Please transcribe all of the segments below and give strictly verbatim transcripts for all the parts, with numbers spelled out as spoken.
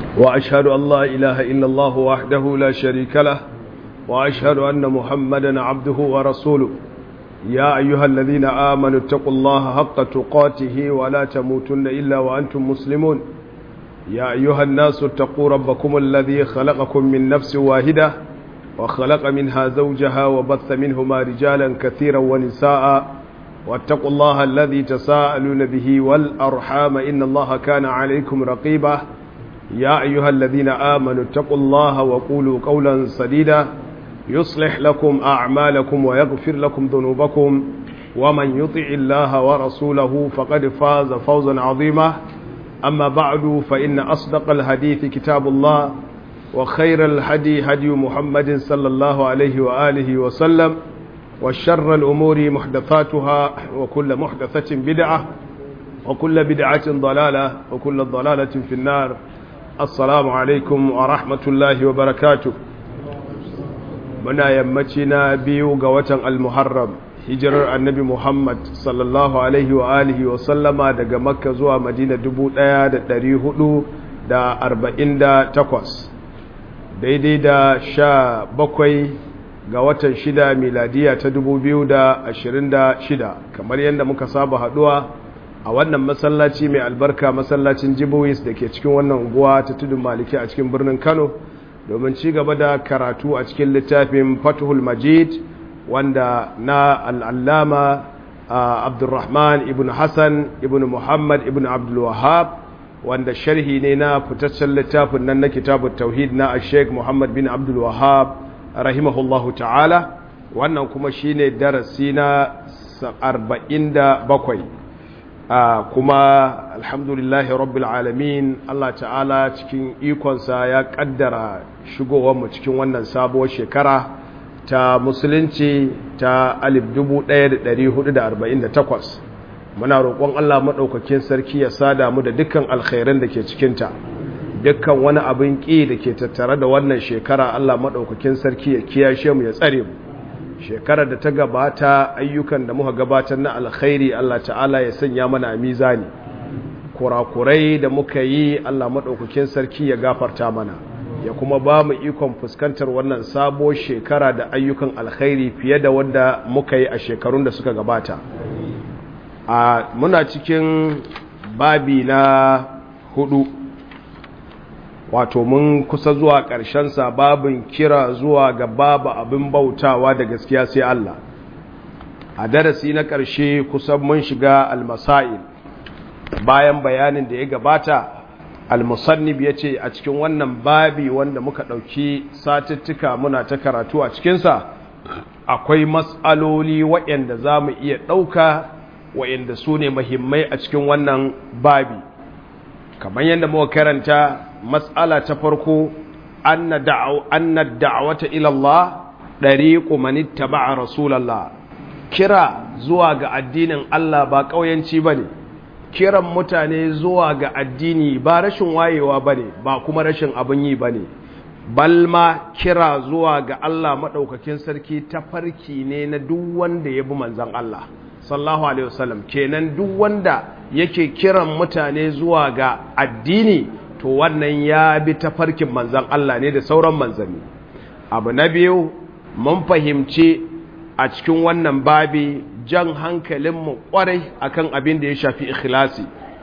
وأشهد أن لا إله إلا الله وحده لا شريك له وأشهد أن محمدا عبده ورسوله يا أيها الذين آمنوا اتقوا الله حق تقاته ولا تموتن إلا وأنتم مسلمون يا أيها الناس اتقوا ربكم الذي خلقكم من نفس واحدة وخلق منها زوجها وبث منهما رجالا كثيرا ونساء واتقوا الله الذي تساءلون به والأرحام إن الله كان عليكم رقيبا يا أيها الذين آمنوا اتقوا الله وقولوا قولا سديدا يصلح لكم أعمالكم ويغفر لكم ذنوبكم ومن يطع الله ورسوله فقد فاز فوزا عظيما أما بعد فإن أصدق الحديث كتاب الله وخير الهدي هدي محمد صلى الله عليه وآله وسلم وشر الأمور محدثاتها وكل محدثة بدعة وكل بدعة ضلالة وكل ضلالة في النار. السلام عليكم ورحمة الله وبركاته. muna yammaci na biyu ga watan al-muharram hijirar annabi muhammad sallallahu alaihi wa alihi wa sallama daga makka zuwa madina dubu ɗaya da ɗari hudu da arba'in da takwas daidai da sha bakwai ga watan shida miladiya ta dubu biyu da ashirin da shida kamar yadda muka saba haduwa a wannan masallaci mai albarka masallacin jibuwis da ke cikin wannan unguwa ta tudun maliki a cikin birnin kano domin ci gaba da karatu a cikin littafin Fathul Majid wanda na al'allama Abdurrahman ibn Hassan ibn Muhammad ibn Abdul Wahhab wanda sharhi ne na fitaccen littafin nan na kitabut tauhid na Sheikh Muhammad bin Abdul Wahhab rahimahullahu ta'ala. Wannan kuma shine darasi na arba'in da bakwai. Uh, kuma alhamdulillahi rabbil alamin Allah ta'ala cikin ikonsa ya kaddara shigowarmu cikin wannan sabuwar shekara ta musulunci ta alif dubu ɗaya da ɗari hudu da arba'in da takwas. Muna roƙon Allah maɗaukakin sarki ya sada mu da dukkan alkhairan da ke cikinta, dukkan wani abin ƙi da ke tattare da wannan shekara Allah maɗaukakin sarki ya kiyashe mu ya tsare mu. Shekarar da ta gabata ayyukan da muka gabatar na alkhairi Allah ta'ala ya sanya mana mizani, kurakurai da muka yi Allah maɗaukakin sarki ya gafarta mana, ya kuma ba mu ikon fuskantar wannan sabuwar shekara da ayyukan alkhairi fiye da wanda muka yi a shekarun da suka gabata. A muna cikin babi na hudu, wato mun kusa zuwa ƙarshensa, babin kira zuwa ga babu abin bautawa da gaskiya sai Allah. A darasi na ƙarshe kusan mun shiga almasail, bayan bayanin da ya gabata almusannib ya ce a cikin wannan babi wanda muka ɗauki satuttuka muna ta karatu a cikinsa akwai matsaloli waɗanda za mu iya ɗauka waɗanda su ne muhimmai a cikin wannan babi, kamar yadda muka karanta. Matsala ta farko anna da'awata ila Allah dariqu man ittaba'a rasulallah, kira zuwa ga addinin Allah ba kauyanci bane, kiran mutane zuwa ga addini ba rashin wayewa bane, ba kuma rashin abin yi bane, balma kira zuwa ga Allah madaukakin sarki tafarki ne na duk wanda ya bi manzon Allah sallallahu alaihi wasallam. Kenan duk wanda yake kiran mutane zuwa ga addini to wannan ya bi tafarkin manzan Allah ne da sauran manzanni. Abu na biyu, mun fahimci a cikin wannan babi jan hankalinmu kwarai akan abin da ya shafi ikhlasi,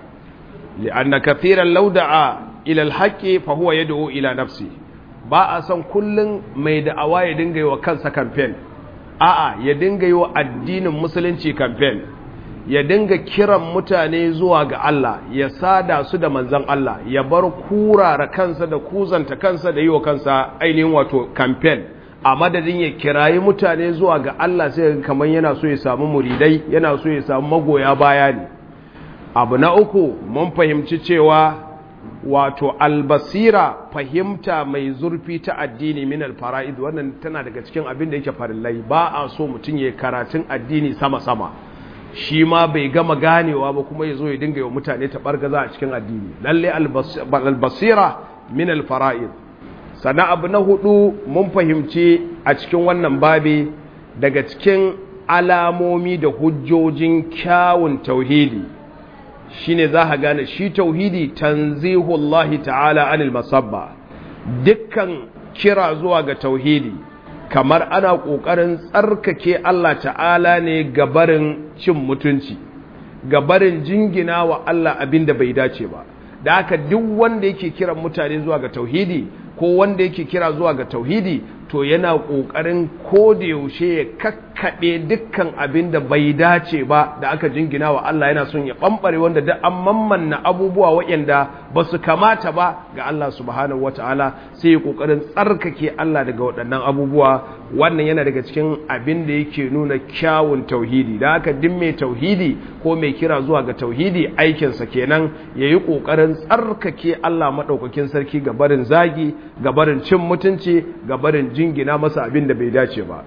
li'anna kathiran law da'a ila al-haqqi fa huwa yad'u ila nafsi. Ba a san kullun mai da'awa ya dinga yi wa kansa campaign, a'a ya dinga yi wa addinin musulunci campaign, ya dinga kiran mutane zuwa ga Allah, ya sada su da manzan Allah, ya bar kurara kansa da kuzanta kansa da yi wa kansa ainihin wato campaign, a madadin ya kirayi mutane zuwa ga Allah sai kamar yana so ya samu muridai, yana so ya samu magoya baya ne. Abu na uku, mun fahimci cewa wato albasira, fahimta mai zurfi ta addini min alfara'id, wannan tana daga cikin abin da yake farillai. Ba a so mutum ya karatun addini sama-sama, shi ma bai gama ganewa ba kuma ya zo ya dinga yi wa mutane taɓargaza a cikin addini. Lalle albasira min alfara'id. Sana abu na hudu, mun fahimci a cikin wannan babi daga cikin alamomi da hujjojin kyawun tauhidi shine za ka gane shi tauhidi tanzihullahi ta'ala anil masabba. Dukkan kira zuwa ga tauhidi kamar ana ƙoƙarin tsarkake Allah ta'ala ne gabarin cin mutunci, gabarin jingina wa Allah abin da bai dace ba. Da haka duk wanda yake kiran mutane zuwa ga tauhidi ko wanda yake kira zuwa ga tauhidi to yana ƙoƙarin kodayaushe ya kakkaɓe dukkan abin da bai dace ba da aka jingina wa Allah, yana son ya ɓamɓare wanda da an mammanna abubuwa waɗanda ba su kamata ba ga Allah subhanahu wa ta'ala, sai ya ƙoƙarin tsarkake Allah daga waɗannan abubuwa. Wannan yana daga cikin abin da yake nuna kyawun tauhidi. Da haka duk mai tauhidi ko mai kira zuwa ga tauhidi aikinsa kenan ya yi ƙoƙarin tsarkake Allah maɗaukakin sarki ga barin zagi, ga barin cin mutunci, ga barin jingina masa abin da bai dace ba.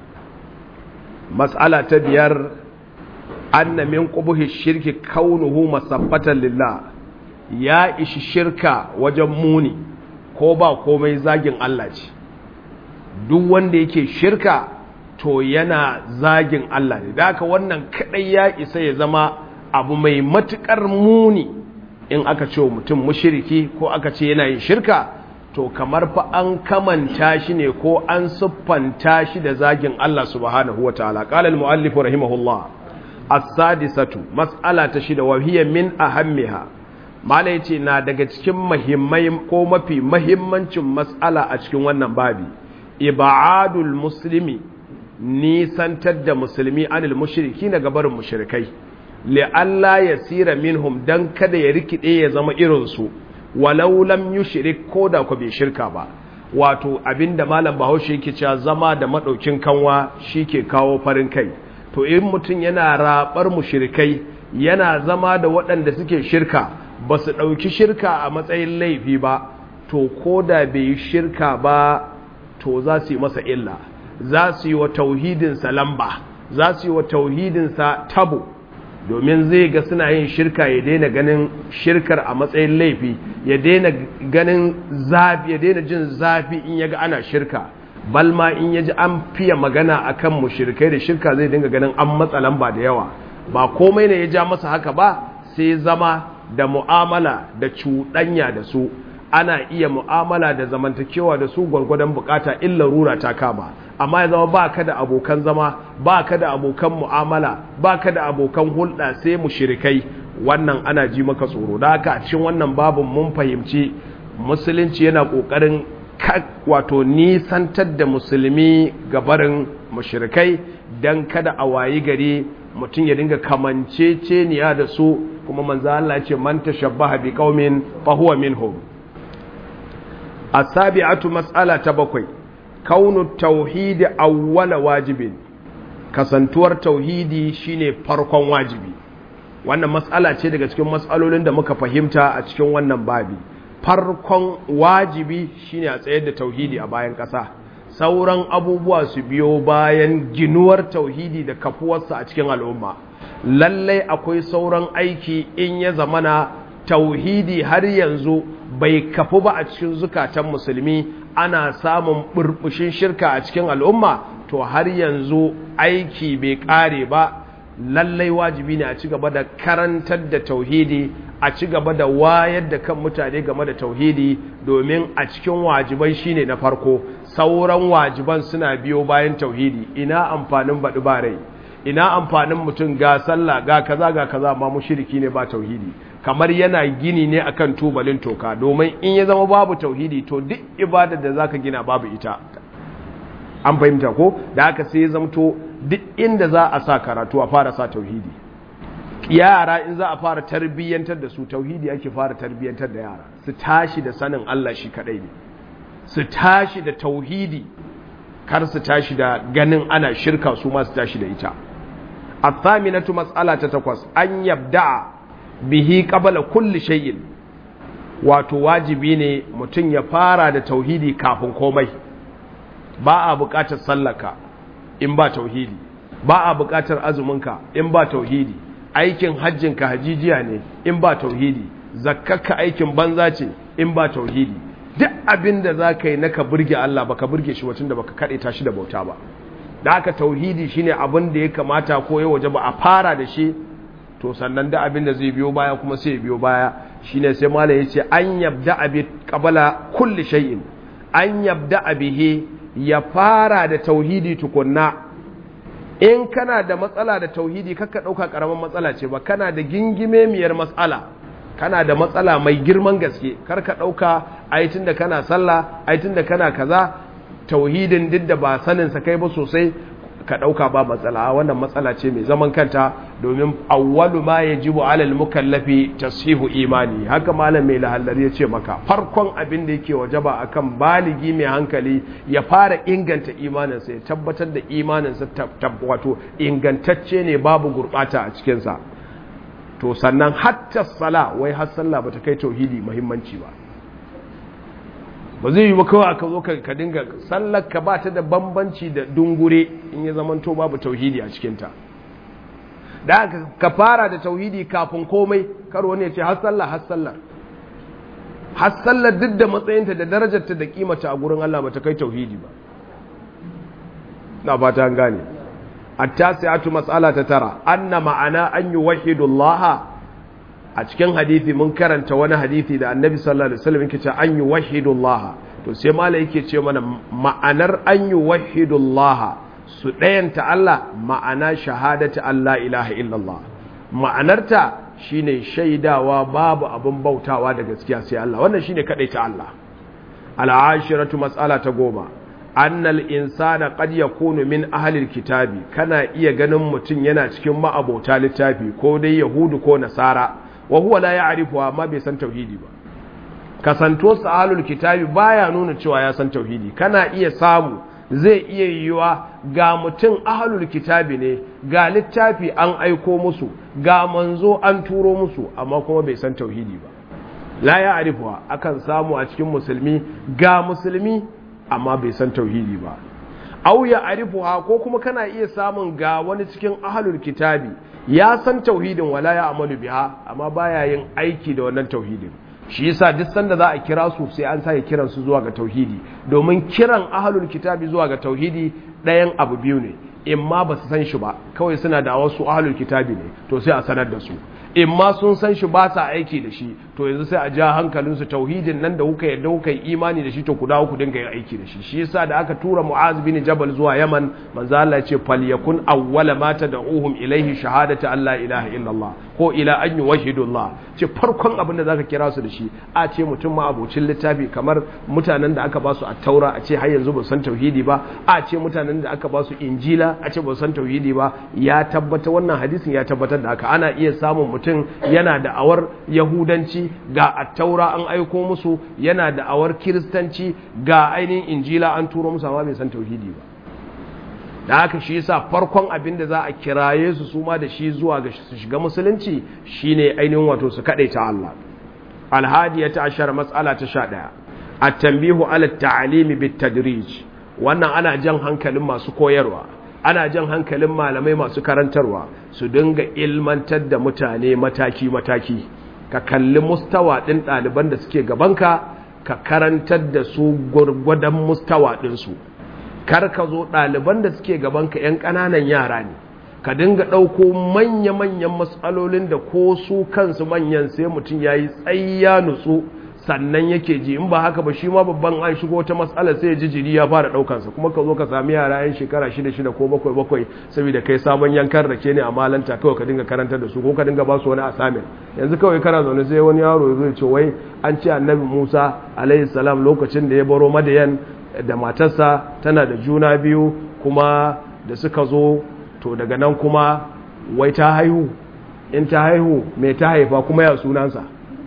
Mas'ala ta biyar, anna min qubuhi shirki kaunuhu masabbatan lillah. Ya ishi shirka wajen muni ko ba komai zagin Allah ce. Duk wanda yake shirka to yana zagin Allah ne. Da haka wannan kadai ya isa ya zama abu mai matukar muni in aka ce mutum mushriki ko aka ce yana yin shirka, to kamar fa an kamanta shi ne ko an siffanta shi da zagin Allah subhanahu wa ta'ala. Qala al-mu'allif rahimahullah, as-sadisatu, mas'ala ta shida, wa hiya min ahammiha. Mala yace na daga cikin muhimmai ko mafi muhimmancin mas'ala a cikin wannan babi, ibadul muslimi, nisantar da musulmi anil mushriki na gabarin mushrikai, li alla yasira minhum, dan kada ya rikide ya zama irin su, walau lam yushrik, ko da ku bai shirka ba. Wato abinda malam Bahaushe yake cewa zama da madaukin kanwa shike kawo farin kai. To in mutum yana rabar mushrikai, yana zama da waɗanda suke shirka, ba su ɗauki shirka a matsayin laifi ba, to ko da bai yi shirka ba to za su yi masa illa, za su yi wa tauhidinsa lamba, za su yi wa tauhidinsa tabo, domin zai ga suna yin shirka ya daina ganin shirkar a matsayin laifi, ya daina ganin zafi, ya daina jin zafi in ya ga ana shirka, balma in ya ji an fiye magana akan mushrikai da shirka zai dinga ganin an matsa lamba da yawa. Ba komai ne ya ja masa haka ba, sai zama da mu'amala da cuɗanya da su. Ana iya mu'amala da zamantakewa da su gwargwadon bukata in larura ta kama, amma ya zama ba ka da abokan zama, ba ka da abokan mu'amala, ba ka da abokan hulɗa sai mushrikai, wannan ana ji maka tsoro. Da haka a cikin wannan babin mun fahimci musulunci yana ƙoƙarin wato nisantar da musulmi gabarin mushrikai, don kada a wayi gari mutum ya dinga kamanceceniya da su, kuma manzo Allah ya ce man tashabbaha bi qaumin fa huwa minhum. Asabi'atu, mas'ala ta bakwai, kaunu tauhidi awwala wajibin, kasantuwar tauhidi shine farkon wajibi. Wannan mas'ala ce daga cikin mas'alolin da muka fahimta a cikin wannan babi. Farkon wajibi shine a tsayar da tauhidi a bayan ƙasa, sauran abubuwa su biyo bayan ginuwar tauhidi da kafuwarsa a cikin al'umma. Lallai akwai sauran aiki in ya zamana tauhidi har yanzu bai kafu ba a cikin zukatan musulmi, ana samun burbushin shirka a cikin al'umma, to har yanzu aiki bai kare ba. Lallai wajibi ne a ci gaba da karantar da tauhidi, a ci gaba da wayar da kan mutane game da tauhidi, domin a cikin wajiban shine na farko, sauran wajiban suna biyo bayan tauhidi. Ina amfanin baɗi ba rai, ina amfanin mutum ga sallah ga kaza ga kaza ma mushriki ne ba tauhidi, kamar yana gini ne akan tubalin toka, domin in ya zama babu tauhidi to duk ibadar da zaka gina babu ita. An fahimta ko? Da haka sai ya zamto duk inda za a sa karatu a fara sa tauhidi. Yara in za a fara tarbiyyantar da su, tauhidi ake fara tarbiyyantar da yara, su tashi da sanin Allah shi kadai ne, su tashi da tauhidi, kar su tashi da ganin ana shirka su ma su tashi da ita. Athaminatu, mas'ala ta takwas, an yabda bihi qabla kulli shay'in, wato wajibi ne mutum ya fara da tauhidi kafin komai. Ba a buƙatar sallaka in ba tauhidi, ba a buƙatar azuminka in ba tauhidi, aikin hajjinka hajijiya ne in ba tauhidi, zakkaka aikin banza ce in ba tauhidi. Duk abin da za ka yi na ka burge Allah ba ka burge shi wacin da ba ka kaɗe ta shi da bauta ba. Da haka tauhidi shine abin da ya kamata ko ya waje ba a fara da shi to sannan da abin da zai biyo baya kuma sai biyo baya shine sai malam yace an yabda abi qabala kulli shay'in an yabda bihi ya fara da tauhidi tukunna. In kana da matsala da tauhidi kakka dauka karaman matsala ce ba, kana da gingime miyar matsala, kana da matsala mai girman gaske, karka dauka aitin da kana sallah aitin da kana kaza tauhidin duk da ba sanin sa kai ba sosai ka dauka ba matsala. Wannan matsala ce mai zaman kanta, domin awwalu ma yajibu alal mukallafi tashihu imani. Haka malam mai lahallari ya ce maka farkon abin da yake wajaba akan baligi mai hankali ya fara inganta imaninsa, ya tabbatar da imaninsa wato ingantacce ne babu gurbata a cikin sa. To sannan hatta sala, wai har sallah bata kai tauhidi muhimmanci ba. Ba zai yi ba kawai aka zo ka dinga sallar ka ba ta da bambanci da dungure in ya zamanto babu tauhidi a cikinta. Da ka fara da tauhidi kafin komai, kar wani ya ce har sallah har sallar har sallar duk da matsayinta da darajarta da kimata a gurin Allah ba ta kai tauhidi ba. na fata an gane. at-tasi'atu mas'ala ta tara anna ma'ana an yuwahhidu Allah. A cikin hadisi mun karanta wani hadisi da Annabi sallallahu alaihi wasallam yake cewa an yuwahhidu Allah. To sai malai yake ce mana ma'anar an yuwahhidu Allah su dayanta Allah, ma'ana shahadatu Allah ilaha illallah. Ma'anarta shine shaidawa babu abun bautawa da gaskiya sai Allah. Wannan shine kadaita Allah. Al-ashiratu mas'ala ta goma annal insana qad yakunu min ahli kitabi. Kana iya ganin mutum yana cikin ma'abota littafi ko dai yahudu ko nasara, wa huwa la ya'rifu amma bai san tauhidi ba. Kasanto sa ahlul kitabi baya nuna cewa ya san tauhidi. Kana iya samu, zai iya yiwa ga mutum ahlul kitabi ne, ga littafi an aiko musu, ga manzo an turo musu, amma kuma bai san tauhidi ba. La ya'rifu, akan samu a cikin musulmi ga musulmi amma bai san tauhidi ba. Au ya arifuha, ko kuma kana iya samun ga wani cikin ahlul kitabi ya san tauhidin wala ya amalu biha, amma baya yin aiki da wannan tauhidin. Shi yasa duk sanda za a kira su sai an sake kiran su zuwa ga tauhidi, domin kiran ahlul kitabi zuwa ga tauhidi ɗayan abu biyu ne. Imma ba su san shi ba, kawai suna da wasu ahlul kitabi ne, to sai a sanar da su. Imma sun san shi ba sa aiki da shi, to yanzu sai a ja hankalinsu tauhidin nan da kuka yarda kuka yi imani da shi, to ku dawo ku dinga yin aiki da shi. Shi yasa da aka tura Mu'az bin Jabal zuwa Yaman, manzo Allah ya ce falyakun awwala ma tad'uhum ilaihi shahadatu an la ilaha illallah ko ila an yuwahhidu Allah. Ce farkon abin da zaka kira su da shi, a ce mutum ma abocin littafi kamar mutanen da aka ba su at-taura, a ce har yanzu ba san tauhidi ba, a ce mutanen da aka ba su injila, a ce ba san tauhidi ba. Ya tabbata wannan hadisin ya tabbatar da haka. Ana iya samun mutum yana da awar yahudanci, ga attaura an aiko musu, yana da awar kiristanci, ga ainihin injila an turo musu, amma bai san tauhidi ba. Da haka shi yasa farkon abin da za a kiraye su su ma da shi zuwa ga su shiga musulunci shine ainihin wato su kadaita Allah. Al-hadiyata ashar mas'ala ta sha ɗaya at-tanbihu ala at-ta'limi bit-tadrij. Wannan ana jan hankalin masu koyarwa, ana jan hankalin malamai masu karantarwa su dinga ilmantar da mutane mataki-mataki. Ka kalli mustawa ɗin ɗaliban da suke gabanka, ka karantar da su gwargwadon mustawa ɗinsu. Kar ka zo ɗaliban da suke gabanka ‘yan ƙananan yara ne, ka dinga ɗauko manya-manyan matsalolin da ko su kansu manyan sai mutum ya yi tsayya nutsu sannan yake ji, in ba haka ba shi ma babban an shigo ta matsalar sai ji jiri ya fara daukansa. Kuma ka zo ka sami yara yan shekara shida shida ko bakwai bakwai saboda kai sabon yankan rake ne a malanta, kawai ka dinga karantar da su ko ka dinga ba su wani assignment. Yanzu kawai kana zaune sai wani yaro ya ce wai an ce annabi Musa alaihi salam lokacin da ya baro Madiyan da matarsa tana da juna biyu, kuma da suka zo to daga nan kuma wai ta haihu, in ta haihu me ta haifa kuma ya sunansa.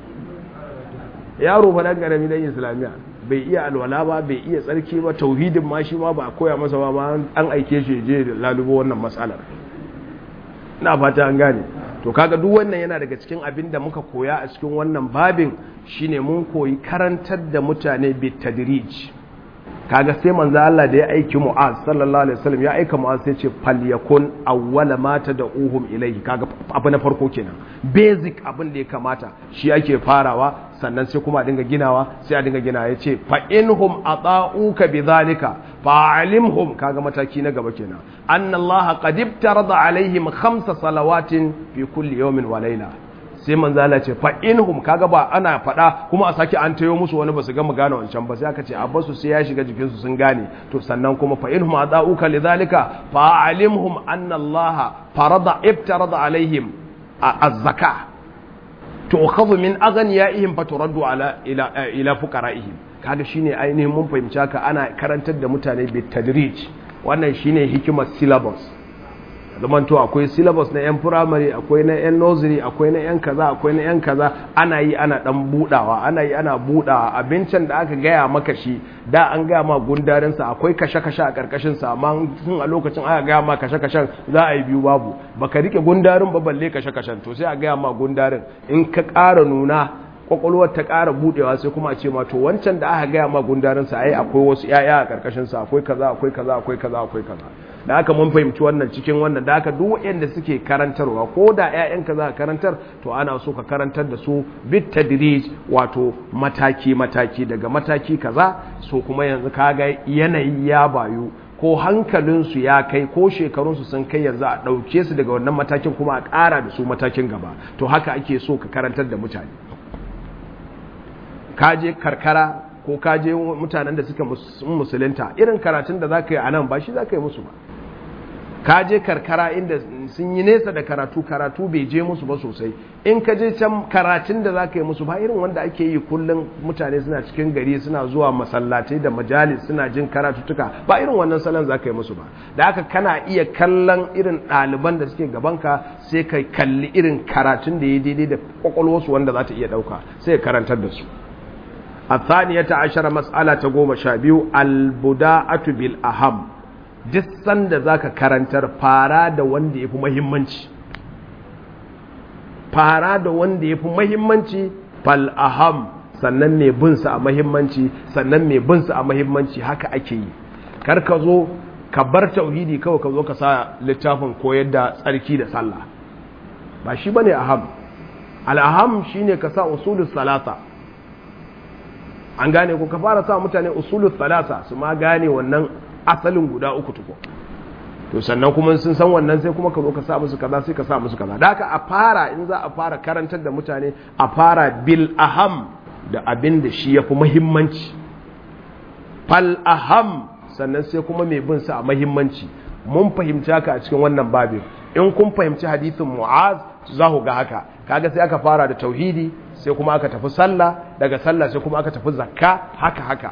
Yaro fa dan karami dan islamiya bai iya alwala ba, bai iya tsarki ba, tauhidin ma shi ma ba koya masa ba, an aike shi je da lalubo wannan matsalar. Ina fata an gane. To kaga duk wannan yana daga cikin abin da muka koya a cikin wannan babin, shine mun koyi karantar da mutane bit tadrij. Kaga sai manzo Allah da ya aiki Mu'az sallallahu alaihi wasallam, ya aika Mu'az sai ce falyakun awwala ma tad'uhum ilayhi. Kaga abu na farko kenan, basic abin da ya kamata shi ake farawa, sannan sai kuma a dinga ginawa, sai a dinga gina. Ya ce fa inhum ata'uka bidhalika fa'alimhum kaga mataki na gaba kenan anna Allah qad ibtarada alaihim khamsa salawatin fi kulli yawmin wa layla sai manzo Allah ce fa inhum kaga ba ana fada kuma a saki an tayo musu wani basu gama gane wancan ba sai aka ce abbasu sai ya shiga jikin su sun gane to sannan kuma fa inhum adauka lidhalika fa'alimhum anna Allah farada ibtarada alaihim az-zakah tu'khadhu min aghniyaihim faturaddu ala ila ila fuqaraihim kaga shine ainihin mun fahimci haka ana karantar da mutane bi tadrij wannan shine hikimar syllabus zaman to akwai syllabus na yan primary akwai na yan nursery akwai na yan kaza akwai na yan kaza ana yi ana dan budawa ana yi ana budawa abincin da aka gaya maka shi da an gaya ma gundarin sa akwai kashe-kashe a karkashin sa amma tun a lokacin aka gaya ma kashe-kashen za a yi biyu babu baka rike gundarin ba balle kashe-kashen to sai a gaya ma gundarin in ka ƙara nuna kwakwalwar ta ƙara budewa sai kuma a ce ma to wancan da aka gaya ma gundarin sa ai akwai wasu yaya a karkashin sa akwai kaza akwai kaza akwai kaza akwai kaza da haka mun fahimci wannan cikin wannan da haka duk waɗanda suke karantarwa ko da ƴaƴanka za ka karantar to ana so ka karantar da su bit tadrij wato mataki mataki daga mataki kaza so kuma yanzu kaga yanayi ya bayu ko hankalinsu ya kai ko shekarunsu sun kai yanzu a ɗauke su daga wannan matakin kuma a ƙara da su matakin gaba to haka ake so ka karantar da mutane kaje karkara ko kaje mutanen da suka musulunta irin karatun da za ka yi a nan ba shi za ka yi musu ba kaje karkara inda sun yi nesa da karatu karatu bai je musu ba sosai in ka je can karatun da za ka yi musu ba irin wanda ake yi kullum mutane suna cikin gari suna zuwa masallatai da majalis suna jin karatuttuka ba irin wannan salon za ka yi musu ba da haka kana iya kallon irin ɗaliban da suke gabanka sai ka kalli irin karatun da ya daidai da kwakwalwarsu wanda za ta iya ɗauka sai ka karantar da su الثانية عشر مسألة تقوم شابيو البداءة بالأهم جسن da zaka karantar fara da wanda yafi muhimmanci fara da wanda yafi muhimmanci fal aham sannan mai bin sa a muhimmanci sannan mai bin sa a muhimmanci haka ake yi kar ka zo ka bar tauhidi kawai ka zo ka sa littafin koyar da tsarki da sallah ba shi bane aham al aham shine ka sa usulus salasa an gane ko ka fara sa mutane usulul thalatha su ma gane wannan asalin guda uku tuko to sannan kuma sun san wannan sai kuma ka zo ka sa musu kaza sai ka sa musu kaza da haka a fara in za a fara karantar da mutane a fara bil aham da abin da shi yafi muhimmanci fal aham sannan sai kuma mai bin sa a muhimmanci mun fahimci haka a cikin wannan babin in kun fahimci hadisin mu'az za ku ga haka kaga sai aka fara da tauhidi sai kuma aka tafi sallah daga sallah sai kuma aka tafi zakka haka haka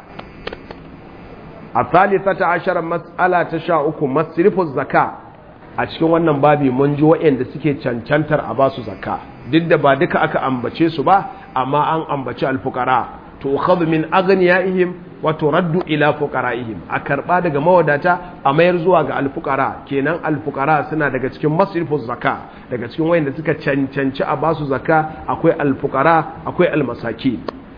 a thalithata ashara mas'ala ta sha uku masrifu zakka a cikin wannan babi mun ji waɗanda suke cancantar a basu zakka duk da ba duka aka ambace su ba amma an ambaci alfuqara to khadhu min aghniyaihim wa turaddu ila fuqaraihim a karba daga mawadata a mayar zuwa ga alfuqara kenan alfuqara suna daga cikin masrifu zakka daga cikin wayanda suka cancanci a basu zakka akwai alfuqara akwai almasaki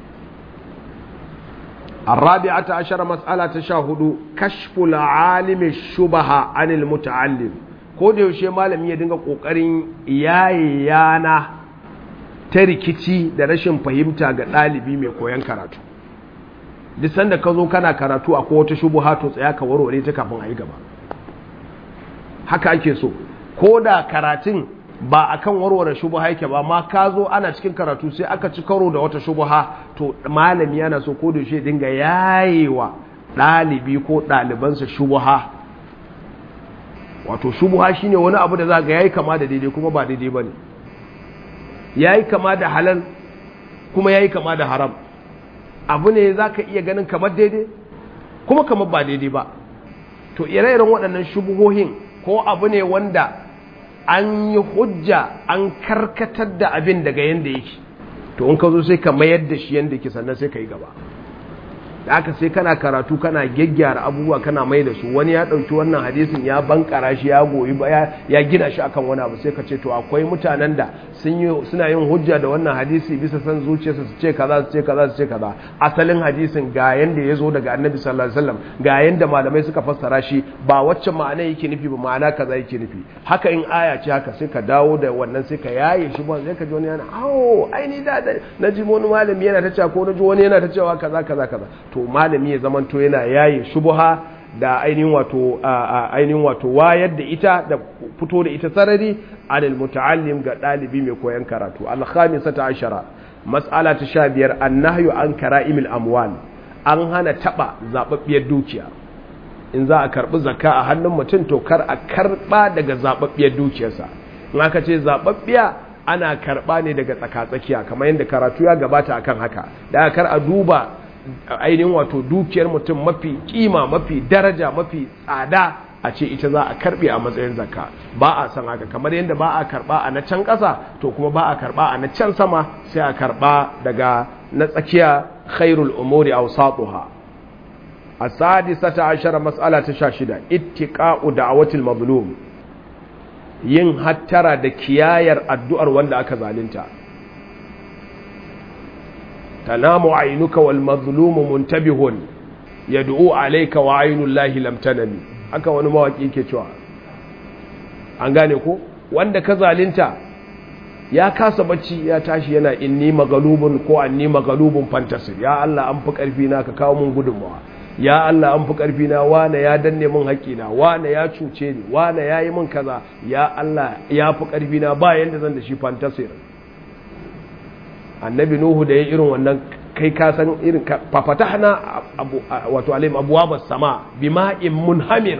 الرابعة عشر مسألة تشاهد كشف العالم الشبهة عن المتعلم ko da yaushe malami ya dinga kokarin yayi yana ta rikici da rashin fahimta ga dalibi mai koyon karatu duk sanda ka zo kana karatu akwai wata shubuha to tsaya ka warware ta kafin a yi gaba haka ake so ko da karatun ba akan warware shubuha yake ba ma ka zo ana cikin karatu sai aka ci karo da wata shubuha to malami yana so ko da yaushe dinga yayewa dalibi ko dalibansa shubuha wato shubuha shine wani abu da zaka yayi kama da daidai kuma ba daidai bane yayi kama da halal kuma yayi kama da haram abu ne zaka iya ganin kamar daidai kuma kamar ba daidai ba to ire-iren waɗannan shubuhohin ko abu ne wanda an yi hujja an karkatar da abin daga yanda yake to in ka zo sai ka mayar da shi yanda yake sannan sai ka yi gaba da aka sai kana karatu kana gyaggyara abubuwa kana mai da su wani ya ɗauki wannan hadisin ya bankara shi ya goyi ya gina shi akan wani abu sai ka ce to akwai mutanen da suna yin hujja da wannan hadisi bisa san zuciyarsa su ce kaza su ce kaza su ce kaza asalin hadisin ga yanda ya zo daga annabi sallallahu alaihi wasallam ga yanda malamai suka fassara shi ba wacce ma'ana yake nufi ba ma'ana kaza yake nufi haka in aya ce haka sai ka dawo da wannan sai ka yaye shi ba sai ka ji wani yana awo ai ni da na ji wani malami yana ta cewa ko na ji wani yana ta cewa kaza kaza kaza to malami ya zamanto yana yaye shubha da ainihin wato ainihin wato wayar da ita da fito da ita sarari alal muta'allim ga dalibi mai koyon karatu al-khamisata ashara mas'ala ta sha biyar annahyu an kara'imil amwal an hana taba zababbiyar dukiya in za a karbi zakka a hannun mutum to kar a karba daga zababbiyar dukiyarsa in aka ce zababbiya ana karba ne daga tsakatsakiya kamar yadda karatu ya gabata akan haka da kar a duba ainihin wato dukiyar mutum mafi kima mafi daraja mafi tsada a ce ita za a karbe a matsayin zakka ba a san haka kamar yadda ba a karba a na can ƙasa to kuma ba a karba a na can sama sai a karba daga na tsakiya khairul umuri awsatuha as-sadisata ashara mas'ala ta sha shida ittiqa'u da'watil mazlum yin hattara da kiyayar addu'ar wanda aka zalunta tanamu aynuka wal mazlumu muntabihun yad'u alayka wa aynullahi lam tanami aka wani mawaki yake cewa an gane ko wanda ka zalunta ya kasa bacci ya tashi yana inni magalubun ko anni magalubun fantasir ya Allah an fi karfi na ka kawo mun gudunmawa ya Allah an fi karfi na wane ya danne mun haƙina wane ya cuce ni wane yayi mun kaza ya Allah ya fi karfi na ba yanda zan da shi fantasir annabi nuhu da ya irin wannan kai ka san irin fafatahna wato alayhim abwabas sama bima'in munhamir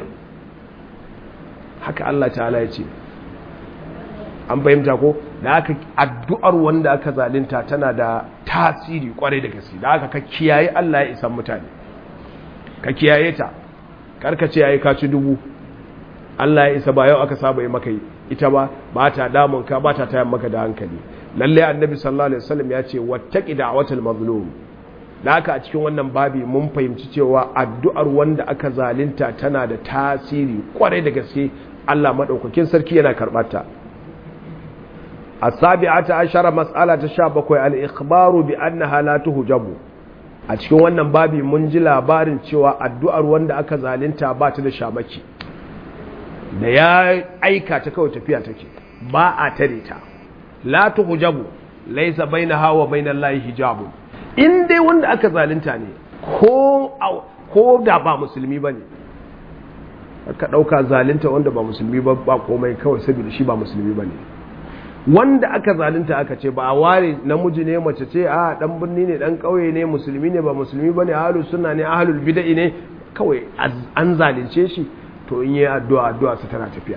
haka Allah ta'ala ya ce an fahimta ko da aka addu'ar wanda aka zalunta tana da tasiri kwarai da gaske da aka ka kiyaye Allah ya isan mutane ka kiyaye ta karka ce yayi ka ci dubu Allah ya isa ba yau aka saba yi maka ita ba ba ta damun ka ba ta tayan maka da hankali lalle annabi sallallahu alaihi wasallam ya ce wattaqi da'watal mazlum da aka a cikin wannan babi mun fahimci cewa addu'ar wanda aka zalunta tana da tasiri kwarai da gaske Allah madaukakin sarki yana karbata as-sabi'ata ashara mas'ala ta sha bakwai al-ikhbaru bi annaha la tuhjabu a cikin wannan babi mun ji labarin cewa addu'ar wanda aka zalunta ba ta da shamaki da ya aika ta kawai tafiya take ba a tare ta la tuhjabu laysa bainaha wa bainallahi hijabun in dai wanda aka zalunta ne ko ko da ba musulmi bane aka dauka zalunta wanda ba musulmi ba ba komai kawai saboda shi ba musulmi bane wanda aka zalunta aka ce ba ware namiji ne mace ce a dan birni ne dan kauye ne musulmi ne ba musulmi bane ahlus sunna ne ahlul bid'a ne kawai an zalunce shi to in yi addu'a addu'a su tana tafiya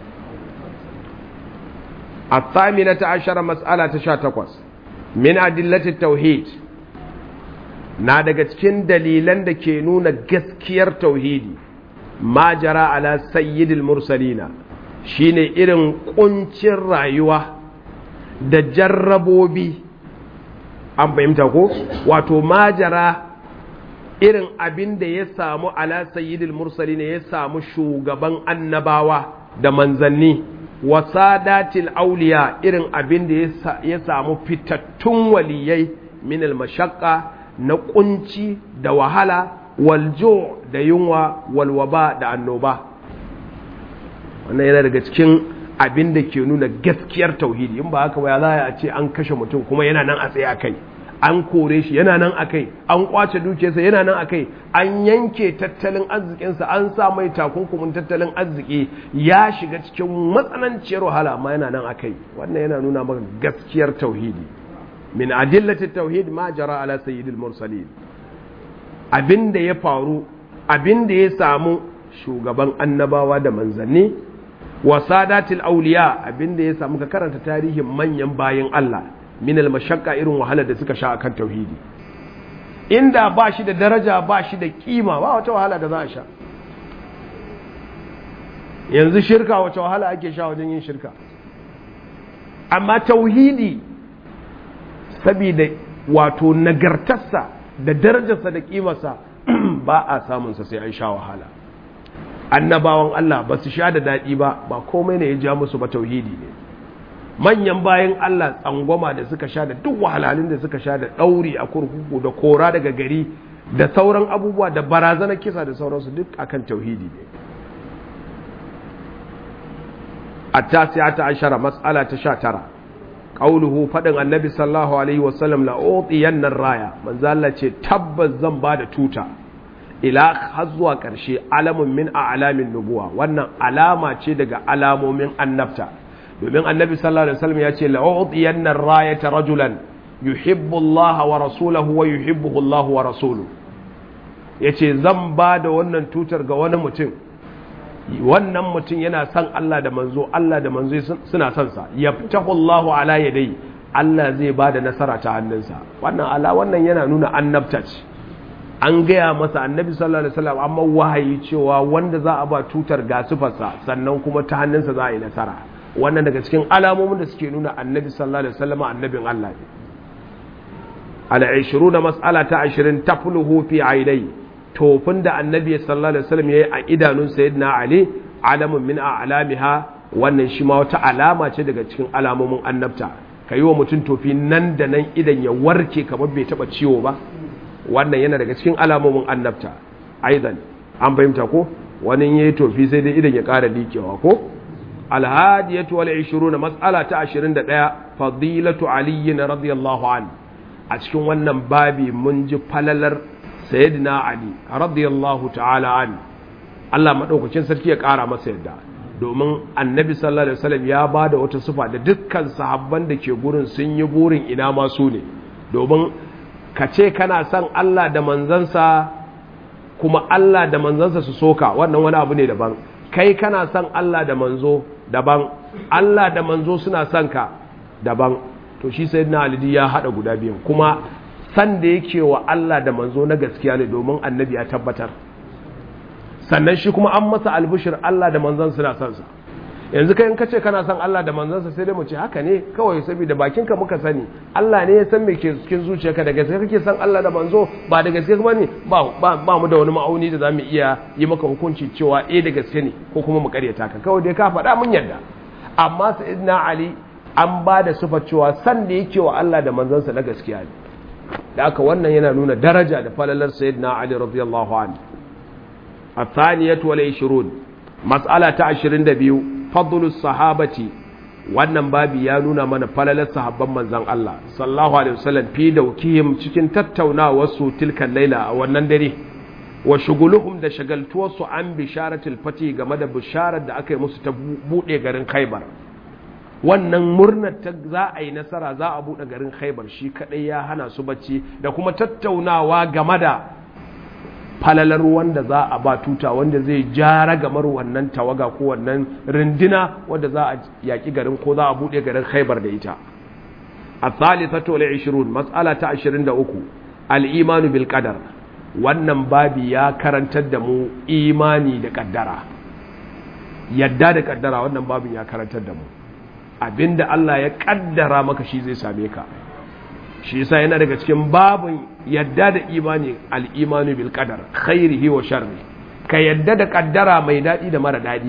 الثامنة عشر مسألة شاتقوس من أدلة التوحيد نادق cikin dalilan da ke nuna gaskiyar tauhidi ma jara ala sayyidil mursalina shine irin kuncin rayuwa da jarrabobi an fahimta ko wato ma jara irin abin da ya samu ala sayyidil mursalina ya samu shugaban annabawa da manzanni wasadatil auliya irin abin da ya samu fitattun waliyai min al-mashaqqa na kunci da wahala waljo da yunwa walwaba da annoba wannan yana daga cikin abin da ke nuna gaskiyar tauhidi in ba haka ba ya za a ce an kashe mutum kuma yana nan a tsaye akai an kore shi yana nan akai an kwace dukiyarsa yana nan akai an yanke tattalin arzikinsa an sa mai takunkumin tattalin arziki ya shiga cikin matsananciyar wahala amma yana nan akai wannan yana nuna maka gaskiyar tauhidi min adillati tauhid ma jara ala sayyidil mursalin abinda ya faru abinda ya samu shugaban annabawa da manzanni wa sadatil auliya abinda ya samu ka karanta tarihin manyan bayin Allah min al-mashaqqa irin wahalar da suka sha akan tauhidi inda ba shi da daraja ba shi da kima ba wata wahala da za a sha yanzu shirka wata wahala ake sha wajen yin shirka amma tauhidi saboda wato nagartarsa da darajarsa da kimarsa ba a samun sa sai an sha wahala annabawan Allah ba su sha da dadi ba ba komai ne ya ja musu ba tauhidi ne manyan bayan Allah tsangwama da suka sha da duk wahalhalun da suka sha da ɗauri a kurkuku da kora daga gari da sauran abubuwa da barazanar kisa da sauransu duk akan tauhidi ne a tasiyata ashara mas'ala ta sha tara ƙauluhu faɗin annabi sallallahu alaihi wasallam la'o'tiyannan raya manzo Allah ce tabbas zan ba da tuta ila har zuwa ƙarshe alamun min a'lamin nubuwa wannan alama ce daga alamomin annabta domin annabi sallallahu alaihi wasallam ya ce la'udiyanna rayata rajulan yuhibbu Allah wa rasuluhu wa yuhibbuhu Allah wa rasuluhu yace zan ba da wannan tutar ga wani mutum wannan mutum yana son Allah da manzo Allah da manzo suna son sa yaftahu Allahu ala yadai Allah zai ba da nasara ta hannunsa wannan ala wannan yana nuna annabta ce an gaya masa annabi sallallahu alaihi wasallam amma wahayi cewa wanda za a ba tutar ga sifarsa sannan kuma ta hannunsa za a yi nasara wannan daga cikin alamomin da suke nuna annabi sallallahu alaihi wasallam annabin Allah ne ala ishirin mas'ala ta ashirin tafluhu fi aidai tofin da annabi sallallahu alaihi wasallam yayi a idanun sayyidina ali alamun min a'lamiha wannan shi ma wata alama ce daga cikin alamomin annabta kai wa mutum tofi nan da nan idan ya warke kamar bai taba ciwo ba wannan yana daga cikin alamomin annabta aidan an fahimta ko wani yayi tofi sai dai idan ya ƙara likewa ko alhadiyatu wal ishirin mas'ala ta ashirin da ɗaya fadilatu ali radiyallahu anhu a cikin wannan babi mun ji falalar sayyidina ali radiyallahu ta'ala an Allah madaukakin sarki ya kara masa yadda domin annabi sallallahu alaihi wasallam ya bada wata sifa da dukkan sahabban da ke gurin sun yi burin ina ma su ne domin ka ce kana son Allah da manzansa kuma Allah da manzansa su soka wannan wani abu ne daban kai kana son Allah da manzo daban Allah da manzo suna son ka daban to shi sayyidina ali ya hada guda biyan kuma san da yake wa Allah da manzo na gaskiya ne domin annabi ya tabbatar sannan shi kuma an masa albishir Allah da manzon suna son sa yanzu kai in kace kana son Allah da manzon sa sai dai mu ce haka ne kawai saboda bakinka muka sani Allah ne ya san me ke cikin zuciyarka da gaskiya kake son Allah da manzo ba da gaskiya kuma ne ba ba mu da wani ma'auni da zamu iya yi maka hukunci cewa eh da gaskiya ne ko kuma mu karyata ka kawai dai ka faɗa mun yarda amma sayyidina ali an ba da sifar cewa san da yake wa Allah da manzon sa na gaskiya ne da aka wannan yana nuna daraja da falalar sayyidina ali radiyallahu anhu الثانية والعشرون مسألة عشرين دبيو فضل الصحابة wannan babi ya nuna mana falalar sahabban manzon Allah sallallahu alaihi wasallam fi daukihim cikin tattaunawar su tilkan laila a wannan dare wa shuguluhum da shagaltuwar su an bisharatul fati game da bisharar da aka yi musu ta bude garin Khaibar wannan murnar ta za a yi nasara za a bude garin Khaibar shi kadai ya hana su bacci da kuma tattaunawa game da falalar wanda za a ba tuta wanda zai jara gamar wannan tawaga ko wannan rindina wanda za a yaki garin ko za a bude garin Khaibar da ita al-thalithatu wal ishrun mas'ala ta ashirin da uku al-iman bil qadar wannan babi ya karantar da mu imani da kaddara yadda da kaddara wannan babin ya karantar da mu abinda Allah ya kaddara maka shi zai same ka shi yasa yana daga cikin babin yadda da imani al-imanu bil qadar khairihi wa sharri ka yadda da kaddara mai dadi da mara dadi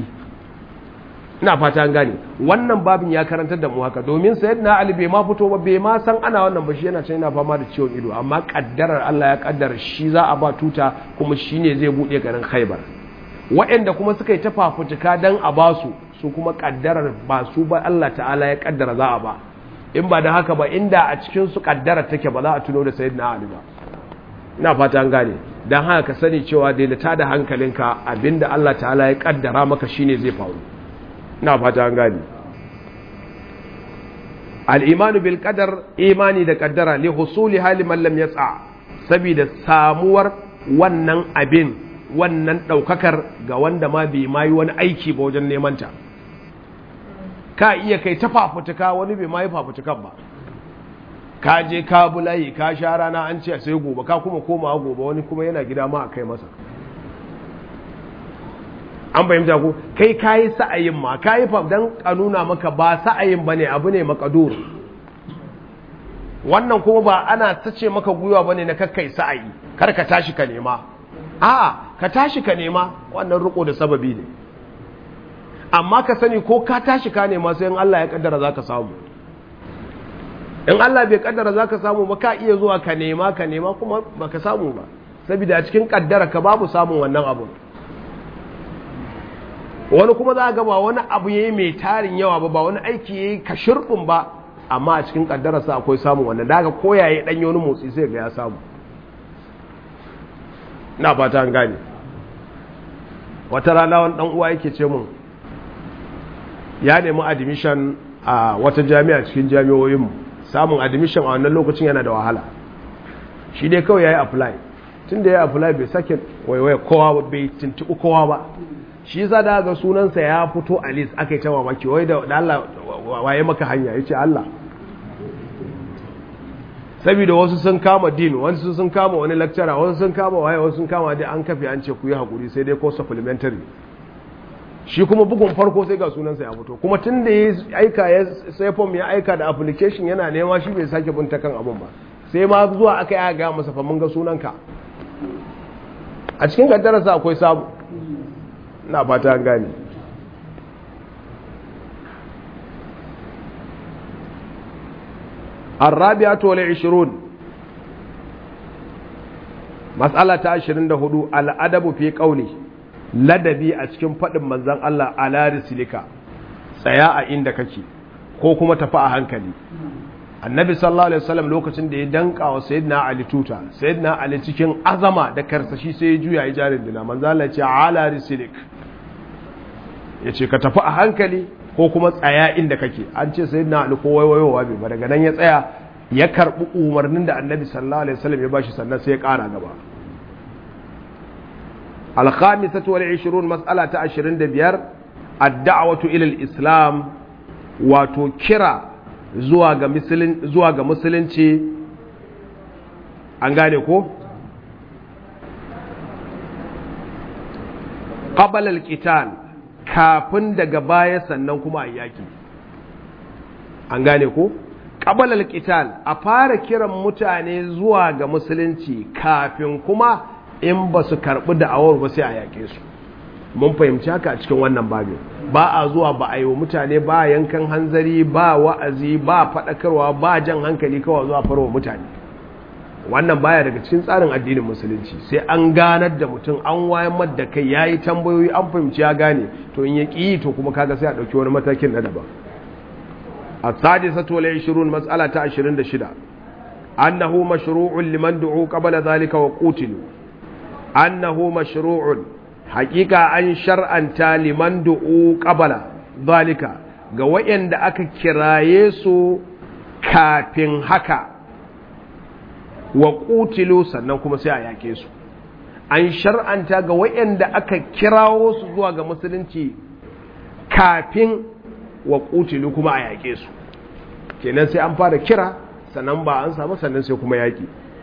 ina fata an gane wannan babin ya karantar da mu haka domin sayyidina ali bai ma fito ba bai ma san ana wannan ba shi yana can yana fama da ciwon ido amma kaddarar Allah ya kaddara shi za a ba tuta kuma shine zai bude garin Khaibar waɗanda kuma suka yi tafafutuka dan a basu su kuma kaddarar ba su ba Allah ta'ala ya kaddara za a ba in ba da haka ba inda a cikin su kaddara take ba za a tuno da sayyidina ali ba ina fata an gane dan haka ka sani cewa daidaita da hankalinka abinda Allah ta'ala ya kaddara maka shine zai faru ina fata an gane al-imanu bil qadar imani da kaddara li husuli hali man lam yas'a saboda samuwar wannan abin wannan daukakar ga wanda ma bai mai wani aiki ba wajen neman ta ka iya kai ta fafutuka wani bai ma yi fafutukan ba ka je ka bulayi ka sha rana an ce sai gobe ka kuma komawa gobe wani kuma yana gida ma a kai masa an fahimta ko kai kayi sa'ayin ma kayi fa dan kanuna maka ba sa'ayin bane abu ne makadur wannan kuma ba ana sace maka gwiwa bane na kakkai sa'ayi kar ka tashi ka nema a'a ka tashi ka nema wannan riko da sababi ne amma ka sani ko ka tashi ka nema sai in Allah ya kaddara zaka samu in Allah bai kaddara zaka samu ba ka iya zuwa ka nema ka nema kuma baka samu ba saboda a cikin kaddara ka babu samun wannan abu wani kuma za ga ba wani abu yayi mai tarin yawa ba ba wani aiki yayi ka shirbin ba amma a cikin kaddara sa akwai samun wannan daga koyaye dan wani motsi sai ga ya samu na fata an gane. Wata rana wani dan uwa yake ce mun ya nemi admission a wata jami'a cikin jami'o'inmu, samun admission a wannan lokacin yana da wahala. Shi dai kawai ya yi apply, tun da ya yi apply bai sake waiwaya kowa bai tuntuɓi kowa ba. Shi za da ga sunansa ya fito a list aka yi ta mamaki, wai da Allah waye maka hanya, ya ce Allah. Saboda wasu sun kama din, wasu sun kama wani lecturer, wasu sun kama waye, wasu sun kama dai an kafe an ce ku yi hakuri sai dai ko supplementary. Shi kuma bugun farko sai ga sunansa ya fito, kuma tun da ya aika ya sai form ya aika da application yana nema, shi bai sake bin ta kan abun ba. Sai ma zuwa aka yi ga masa fa mun ga sunanka. A cikin kaddararsa akwai samu. Na fata an gane. الرابعة والعشرون مسألة عشرين دهدو الأدب في قولي لدبي أتكم فدم منزان الله على رسلك سياء عندك ko kuma tafi a hankali. Annabi sallallahu alaihi wasallam lokacin da ya danka wa sayyidina Ali tuta, sayyidina Ali cikin azama da karsashi sai ya juya ya jarin dina, manzo Allah ya ce ala rislik, yace ka tafi a hankali ko kuma tsaya inda kake. An ce sayyidina Ali ko waiwayowa bai ba, daga nan ya tsaya ya karbi umarnin da Annabi sallallahu alaihi wasallam ya bashi, sannan sai ya kara gaba. Al-khamisatu wal ishrun mas'alata ashirin da biyar ad-da'watu ila al-islam, wato kira zuwa ga musulun zuwa ga musulunci. An gane ko? Qabala al-qital, kafin daga baya sannan kuma a yaki. An gane ko? Qabala al-qital, a fara kiran mutane zuwa ga musulunci kafin kuma in ba su karbi da'awar ba sai a yake su. Mun fahimci haka a cikin wannan babin. Ba a zuwa ba a yi wa mutane ba yankan hanzari, ba wa'azi, ba faɗakarwa, ba jan hankali kawai zuwa farwa mutane. Wannan baya daga cikin tsarin addinin musulunci. Sai an ganar da mutum, an wayar da kai, yayi tambayoyi, an fahimci ya gane, to in ya ƙi to kuma kaga sai a ɗauki wani matakin na daban. As-sadisatu wal ishrun mas'ala ta ashirin da shida annahu mashru'un liman du'u qabla dhalika wa qutilu. Annahu mashru'un, hakika an shar'anta liman du'u qabala zalika, ga wayanda aka kiraye su kafin haka, wa qutilu sannan kuma sai a yake su. An shar'anta ga wayanda aka kirawo su zuwa ga musulunci kafin wa qutilu kuma a yake su. Kenan sai an fara kira sannan ba an samu sannan sai kuma yaki.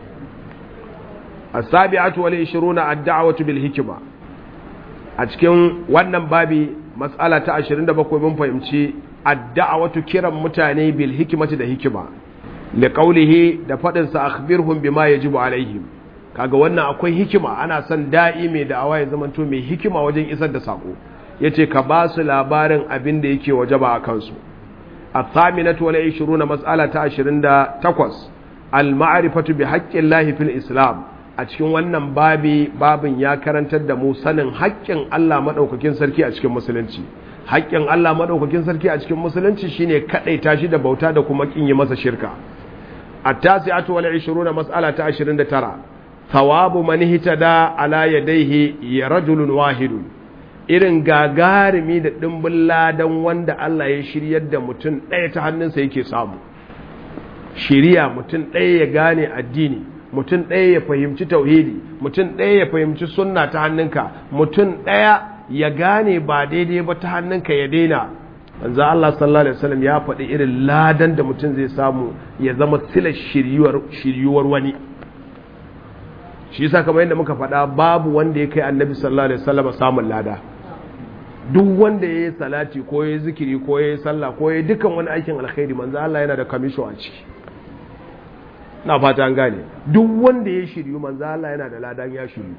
As-sabi'atu wal ishruna ad-da'watu bil hikma. A cikin wannan babi mas'ala ta ashirin da bakwai mun fahimci ad-da'watu kiran mutane bil hikmati da hikima, li qawlihi da fadin sa akhbirhum bima yajibu alaihim. Kaga wannan akwai hikima, ana son da'i mai da'awa ya zamanto mai hikima wajen isar da sako. Yace ka ba su labarin abin da yake wajaba a kansu. At-thaminatu wal ishruna mas'ala ta ashirin da takwas al-ma'rifatu bi haqqillahi fil islam. A cikin wannan babi babin ya karantar da mu sanin haƙƙin Allah maɗaukakin sarki a cikin musulunci. Haƙƙin Allah maɗaukakin sarki a cikin musulunci shine kaɗaita shi da bauta da kuma kin yi masa shirka. At-tasi'atu wal ishruna mas'ala ta ashirin da tara thawabu man hitada ala yadayhi ya rajulun wahidun. Irin gagarumi da dimbin ladan wanda Allah ya shiryar da mutum ɗaya ta hannunsa yake samu. Shiriya mutum ɗaya ya gane addini, mutum ɗaya ya fahimci tauhidi, mutum ɗaya ya fahimci sunna ta hannunka, mutum ɗaya ya gane ba daidai ba ta hannunka ya daina. Manzo Allah sallallahu alaihi wasallam ya faɗi irin ladan da mutum zai samu ya zama silar shiryuwar shiryuwar wani. Shi yasa kamar yadda muka faɗa, babu wanda ya kai Annabi sallallahu alaihi wasallam samun lada. Duk wanda yayi salati ko yayi zikiri ko yayi sallah ko yayi dukkan wani aikin alkhairi, manzo Allah yana da kamisho a ciki. Na fata an gane, duk wanda ya shiryu manzo Allah yana da ladan ya shiryu.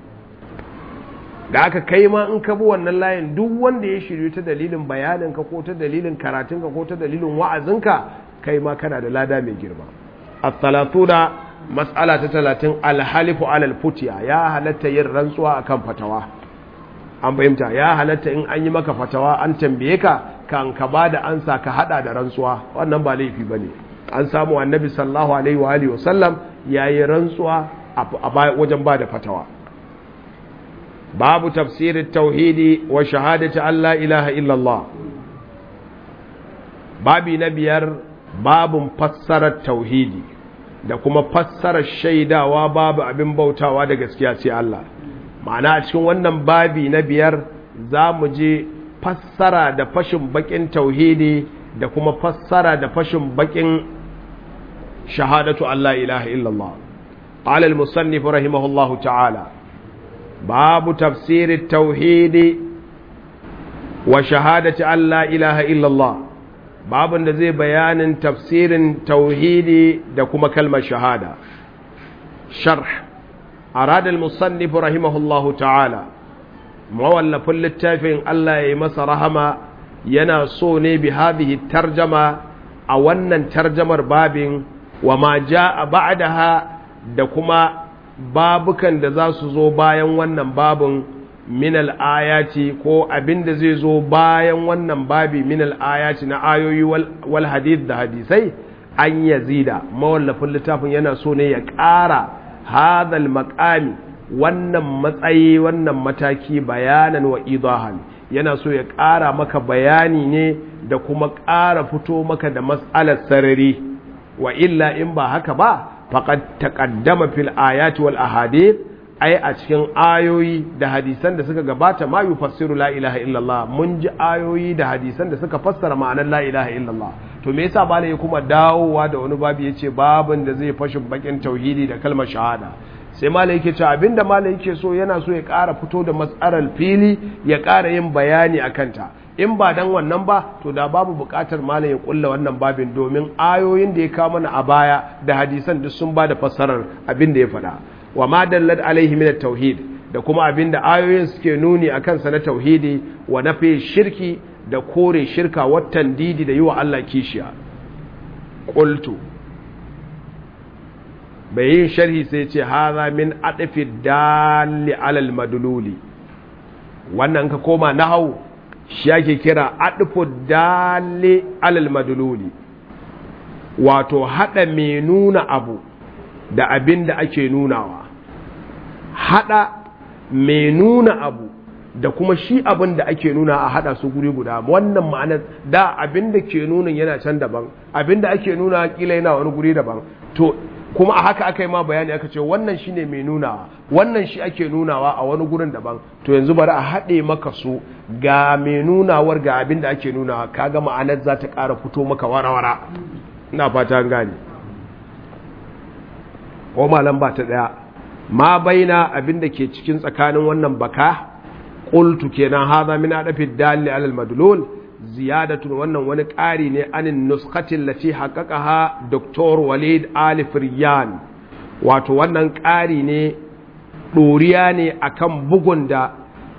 Da aka kai ma in ka bi wannan layin, duk wanda ya shiryu ta dalilin bayaninka ko ta dalilin karatunka ko ta dalilin wa'azinka, kai ma kana da lada mai girma. At-talatuna mas'ala ta talatin al-halifu alal futiya, ya halatta yin rantsuwa akan fatawa. An fahimta, ya halatta in an yi maka fatawa an tambaye ka kan ka bada ansa ka hada da rantsuwa, wannan ba laifi bane. An samu Annabi sallallahu alaihi wa alihi wasallam yayi rantsuwa a wajen bada fatawa. babu tafsirin tauhidi wa shahadati an la ilaha illallah. Babi na biyar babun fassarar tauhidi da kuma fassarar shaidawa babu abin bautawa da gaskiya sai Allah. Ma'ana a cikin wannan babi na biyar za mu je fassara da fashin bakin tauhidi da kuma fassara da fashin bakin shahadatu an la ilaha illallah. Qala al-musannif rahimahullahu ta'ala babu tafsirin tauhidi wa shahadati an la ilaha illallah. Babun da zai bayanin tafsirin tauhidi da kuma kalmar shahada. Sharh arada al-musannif rahimahullahu ta'ala mawallafin littafin Allah ya yi masa rahama yana so ne bi hadhihi tarjama a wannan tarjamar babin wa ma jaa ba'daha da kuma babukan da za su zo bayan wannan babin min al-ayati ko abinda zai zo bayan wannan babi min al-ayati na ayoyi wal hadith da hadisai an yazida mawallafin littafin yana so ne ya ƙara hadal maqami wannan matsayi wannan mataki bayanan wa idahan yana so ya ƙara maka bayani ne da kuma ƙara fito maka da mas'alar sarari wa illa in ba haka ba faqad taqaddama fil ayati wal ahadith ai a cikin ayoyi da hadisan da suka gabata ma yufassiru la ilaha illallah mun ji ayoyi da hadisan da suka fassara ma'anar la ilaha illallah to me yasa bala ya kuma dawowa da wani babu yace babin da zai fashin bakin tauhidi da kalmar shahada sai mala yake cewa abinda mala yake so yana so ya ƙara fito da mas'alar fili ya ƙara yin bayani akan ta in ba dan wannan ba to da babu buƙatar mala ya kulla wannan babin domin ayoyin da ya kawo mana a baya da hadisan duk sun ba da fassarar abin da ya faɗa wa ma dallat alaihi min at-tauhid da kuma abinda ayoyin suke nuni akan sa na tauhidi wa nafi shirki da kore shirka wa tandidi da yiwa Allah kishiya qultu bayin sharhi sai ce hadha min adfi dalli ala al-madluli wannan ka koma nahwu shi yake kira adfu dalli ala al-madluli wato hada mai nuna abu da abinda ake nunawa hada mai nuna abu da kuma shi abin da ake nuna a hada su guri guda wannan ma'anar da abin da ke nuna yana can daban abin da ake nuna kila yana wani guri daban to kuma a haka aka yi ma bayani aka ce wannan shine mai nunawa wannan shi ake nunawa a wani gurin daban to yanzu bari a haɗe maka su ga mai nunawar ga abin da ake nunawa kaga ma'anar za ta ƙara fito maka warawara ina fata an gane ko malam ba ta daya ma baina abinda ke cikin tsakanin wannan baka qultu kenan hadha min adafi dalil ala almadlul ziyadatun wannan wani ƙari ne anin nuskatin lati haqqaqaha Doktor Walid Ali Firyan wato wannan ƙari ne doriya ne akan bugun da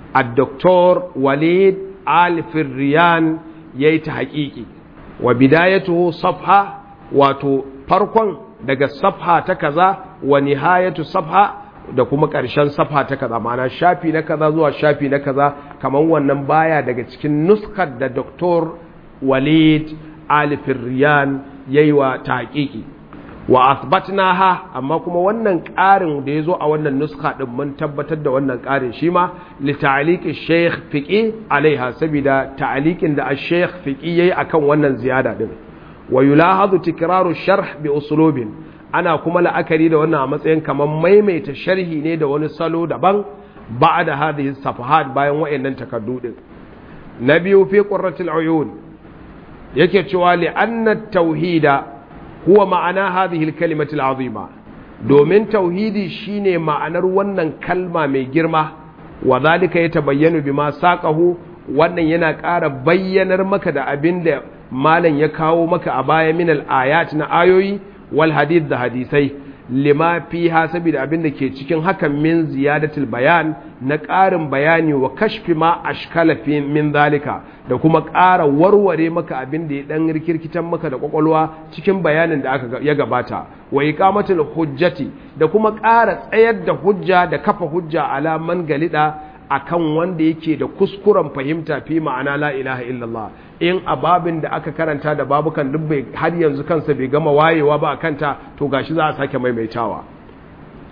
ad-Doktor Walid Ali Firyan yayi ta haƙiƙi wa bidayatuhu safha wato farkon daga safha ta kaza wa nihayatu safha da kuma ƙarshen safha ta kaza ma'ana shafi na kaza zuwa shafi na kaza kamar wannan baya daga cikin nuskar da Doktor Walid Ali Firyan yayi wa tahqiqi wa athbatnaha amma kuma wannan ƙarin da yazo a wannan nuska din mun tabbatar da wannan ƙarin shi ma li ta'liqi Sheikh Fiqi alaiha sabida ta'liqin da Sheikh Fiqi yayi akan wannan ziyada din wa yulahadu tikraru sharh bi uslubin ana kuma la'akari da wannan a matsayin kamar maimaita sharhi ne da wani salo daban ba'da hadhihi safahat bayan wayannan takaddu din na biyu fi qurratil uyun yake cewa li anna tauhida huwa ma'ana hadhihi al-kalimati al-azima domin tauhidi shine ma'anar wannan kalma mai girma wa zalika yatabayyanu bima saqahu wannan yana ƙara bayyanar maka da abinda malam ya kawo maka a baya min al-ayat na ayoyi wal hadith da hadisai lima fiha saboda abin da ke cikin hakan min ziyadatul bayan na ƙarin bayani wa kashfi ma ashkala fi min zalika da kuma ƙara warware maka abin da ya dan rikirkitan maka da kwakwalwa cikin bayanin da aka ya gabata wa iqamatul hujjati da kuma ƙara tsayar da hujja da kafa hujja ala man galida akan wanda yake da kuskuren fahimta fi ma'ana la ilaha illallah in ababin da aka karanta da babukan duk bai har yanzu kansa bai gama wayewa ba kanta to gashi za a sake maimaitawa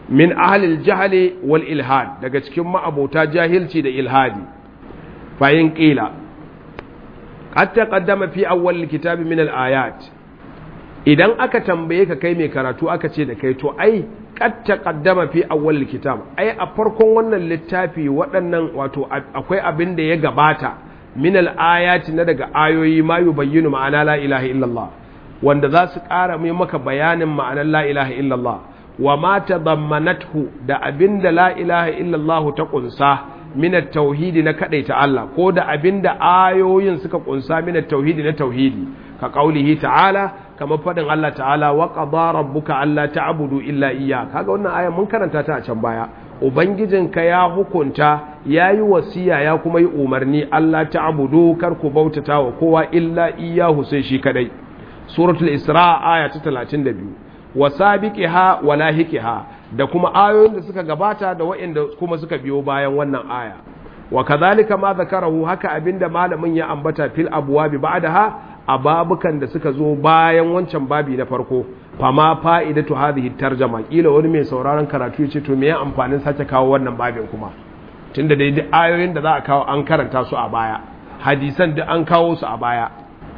min ahlil jahli wal ilhad daga cikin ma'abota jahilci da ilhadi fa in qila qad taqaddama fi awwal kitabi min al ayat idan aka tambaye ka kai mai karatu aka ce da kai to ai qad taqaddama fi awwal kitab ai a farkon wannan littafi waɗannan wato akwai abin da ya gabata min al ayati na daga ayoyi ma yubayyinu ma'ana la ilaha illallah wanda za su ƙara mai maka bayanin ma'anar la ilaha illallah wa ma tadammanathu da abinda la ilaha illallah ta kunsa min at-tauhidi na kadaita Allah ko da abinda ayoyin suka kunsa min at-tauhidi na tauhidi ka qaulihi ta'ala kamar fadin Allah ta'ala wa qada rabbuka alla ta'budu illa iyyah kaga wannan aya mun karanta ta a can baya ubangijinka ya hukunta yayi wasiya ya kuma yi umarni Allah ta'budu kar ku bautata wa kowa illa iyyahu sai shi kadai suratul isra aya ta talatin da biyu wa sabiqiha wa lahiqiha da kuma ayoyin da suka gabata da waɗanda kuma suka biyo bayan wannan aya wa kadhalika ma zakarahu haka abinda malamin ya ambata fil abwabi ba'daha a babukan da suka zo bayan wancan babi na farko fama fa'idatu hadhihi tarjama kila wani mai sauraron karatu yace to me ya amfanin sake kawo wannan babin kuma tunda dai duk ayoyin da za a kawo an karanta su a baya hadisan da an kawo su a baya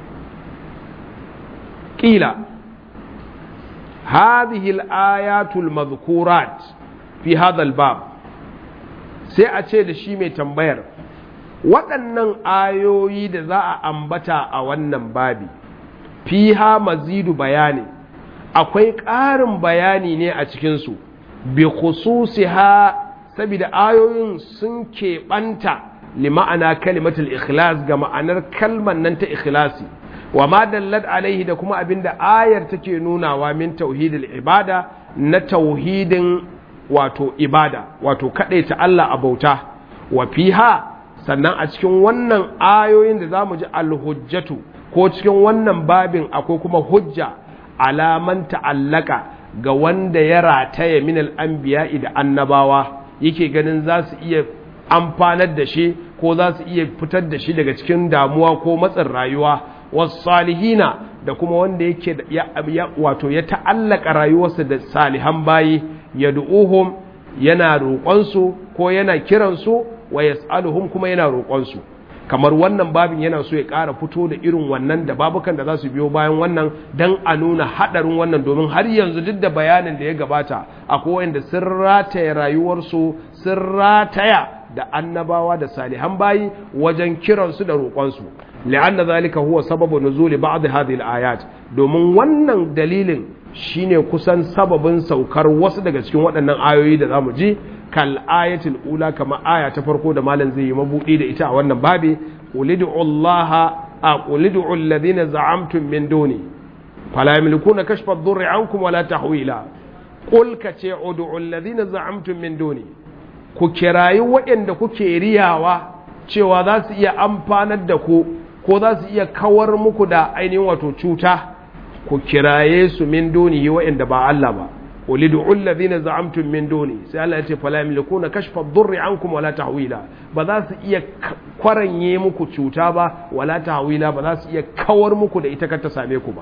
qila هذه الآيات المذكورات في هذا الباب sai a ce da shi mai tambayar waɗannan ayoyi da za a ambata a wannan babi fiha mazidu bayani akwai ƙarin bayani ne a cikinsu bi khususiha saboda ayoyin sun keɓanta li ma'ana kalimatul ikhlas ga ma'anar kalman nan ta ikhlasi wa ma dallat alaihi da kuma abinda ayar take nunawa min tauhidil ibada na tauhidin wato ibada wato kadaita Allah a bauta wa fiha sannan a cikin wannan ayoyin da zamu ji alhujjatu ko cikin wannan babin akwai kuma hujja alaman ta'allaka ga wanda ya rataya min al-anbiya'i da annabawa yake ganin za su iya amfanar da shi ko za su iya fitar da shi daga cikin damuwa ko matsin rayuwa wasalihina da kuma wanda yake ya wato ya ta'allaka rayuwarsa da salihan bayi yad'uhum yana roƙonsu ko yana kiransu wa yas'aluhum kuma yana roƙonsu kamar wannan babin yana so ya ƙara fito da irin wannan da babukan da za su biyo bayan wannan dan a nuna hadarin wannan domin har yanzu duk da bayanin da ya gabata akwai wanda sun rataya rayuwarsu sun rataya da annabawa da salihan bayi wajen kiransu da roƙonsu li'anna zalika huwa sababu nuzuli ba'd hadhihi al-ayat domin wannan dalilin shine kusan sababin saukar wasu daga cikin waɗannan ayoyi da zamu ji kal ayatul ula kama aya ta farko da malam zai yi mabudi da ita a wannan babi ulidu allaha aqulidu alladhina za'amtum min duni fala yamlikuna kashfa ad-durri ankum wala tahwila qul ka ce ud'u alladhina za'amtum min duni ku kirayi waɗanda kuke riyawa cewa za su iya amfanar da ku ko za su iya kawar muku da ainihin wato cuta ku kiraye su min dunihi waɗanda ba Allah ba ulidu alladhina za'amtum min duni sai Allah ya ce fala yamlikuna kashfa ad-durri ankum wala tahwila ba za su iya kwaranye muku cuta ba wala tahwila ba za su iya kawar muku da ita kar ta same ku ba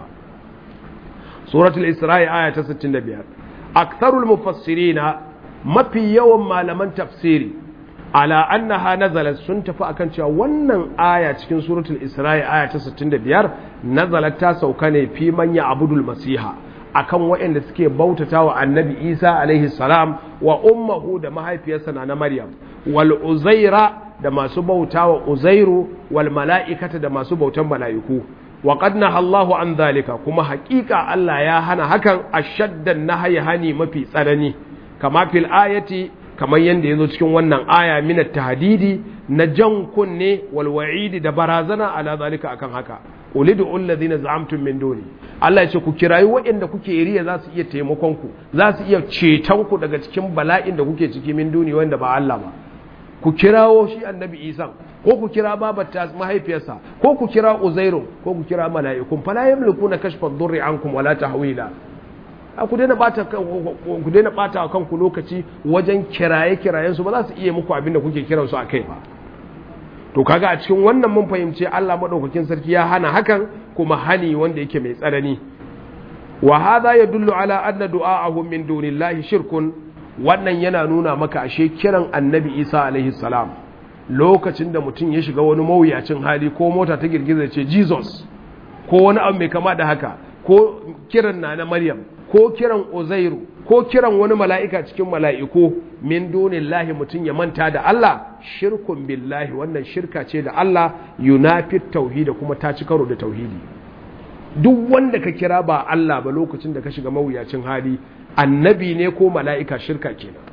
suratul isra'i aya ta sittin da biyar aktharul mufassirina mafi yawan malaman tafsiri ala annaha nazalat sun tafi akan cewa wannan aya cikin suratul isra'i aya ta sittin da biyar nazalat ta sauka ne fi man ya'budul masiha akan waɗanda suke bautata wa annabi isa alaihi salam wa ummuhu da mahaifiyarsa na maryam wal uzaira da masu bauta wa uzairu wal mala'ikata da masu bautan mala'iku wa qad nahallahu an zalika kuma haƙiƙa Allah ya hana hakan ashaddan nahyi hani mafi tsanani kama fil ayati kamar yanda yazo cikin wannan aya min at-tahdidi na jan kunne wal wa'idi da barazana ala zalika akan haka ulidu alladhina za'amtum min duni Allah ya ce ku kirayi waɗanda kuke riya za su iya taimakon ku za su iya ceton ku daga cikin bala'in da kuke ciki min duni wanda ba Allah ba ku kirawo shi annabi Isa ko ku kira babarta mahaifiyarsa ko ku kira Uzairu ko ku kira mala'ikun fala yamlikuna kashfa ad-durri ankum wala tahwila ku daina bata ku daina bata kanku lokaci wajen kiraye kirayen su ba za su iya muku abin da kuke kiran su akai ba to kaga a cikin wannan mun fahimci Allah madaukakin sarki ya hana hakan kuma hani wanda yake mai tsanani wa hadha yadullu ala anna du'a'ahum min dunillahi shirkun wannan yana nuna maka ashe kiran annabi Isa alaihi salam lokacin da mutum ya shiga wani mawuyacin hali ko mota ta girgiza ce Jesus ko wani abu mai kama da haka ko kiran na na Maryam ko kiran Uzairu ko kiran wani mala'ika cikin mala'iku min dunillahi mutum ya manta da Allah shirkun billahi wannan shirka ce da Allah yunafi tauhidi kuma ta ci karo da tauhidi duk wanda ka kira ba Allah ba lokacin da ka shiga mawuyacin hali annabi ne ko mala'ika shirka kenan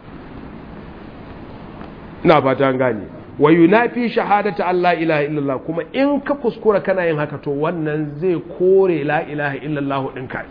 ina fata an gane wa yunafi shahadata Allah ilaha illallah kuma in ka kuskura kana yin haka to wannan zai kore la ilaha illallah ɗinka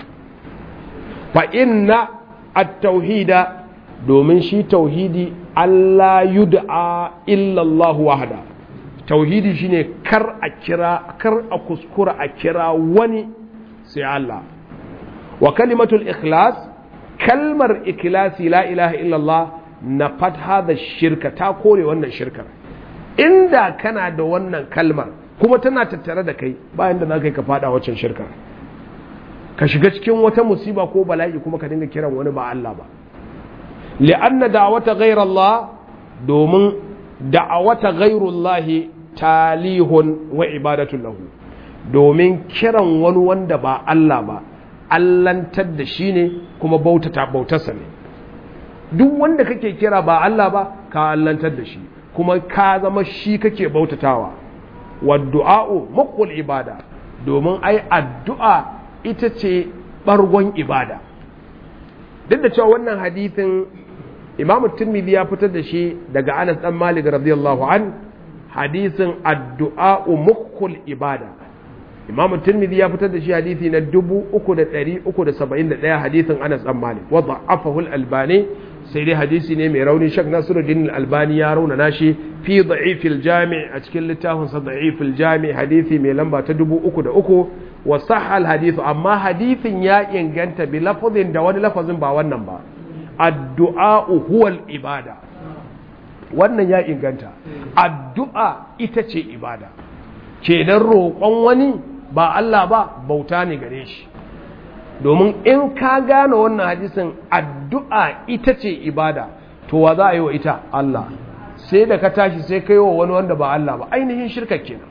fa inna at-tauhida domin shi tauhidi Allah yud'a illallah wahda tauhidi shine kar a kira kar a kuskura a kira wani sai Allah wa kalimatul ikhlas kalmar ikhlasi la ilaha illallah na fat hada shirka ta kore wannan shirkar inda kana da wannan kalmar kuma tana tattare da kai bayan da zaka yi ka fada waccan shirkar ka shiga cikin wata musiba ko bala'i kuma ka dinga kiran wani ba Allah ba li'anna da'wata ghayra Allah domin da'awata ghayrullahi talihun wa ibadatu lahu domin kiran wani wanda ba Allah ba allantar da shi ne kuma bautata bautarsa ne duk wanda kake kira ba Allah ba ka allantar da shi kuma ka zama shi kake bautatawa wa du'a'u muqul ibada domin ai addu'a ita ce bargon ibada duk da cewa wannan hadithin Imam Tirmidhi ya fitar da shi daga Anas dan Malik radiyallahu an hadisin addu'a'u muqul ibada Imam Tirmidhi ya fitar da shi hadisi na dubu uku da ɗari uku da saba'in da ɗaya hadisin Anas dan Malik wa da'afahu al-Albani sai dai hadisi ne mai rauni. Sheikh Nasiruddin al-Albani ya rauna nashi fi da'ifil jami' a cikin littafin sa da'ifil jami' hadisi mai lamba ta dubu uku da uku wa sahha al-hadith amma hadisin ya inganta bi lafazin da wani lafazin ba wannan ba addu'a huwa al-ibada wannan ya inganta addu'a ita ce ibada kenan roƙon wani ba Allah ba bauta ne gare shi domin in ka gane wannan hadisin addu'a ita ce ibada to wa za a yi wa ita Allah sai da ka tashi sai kai wa wani wanda ba Allah ba ainihin shirka kenan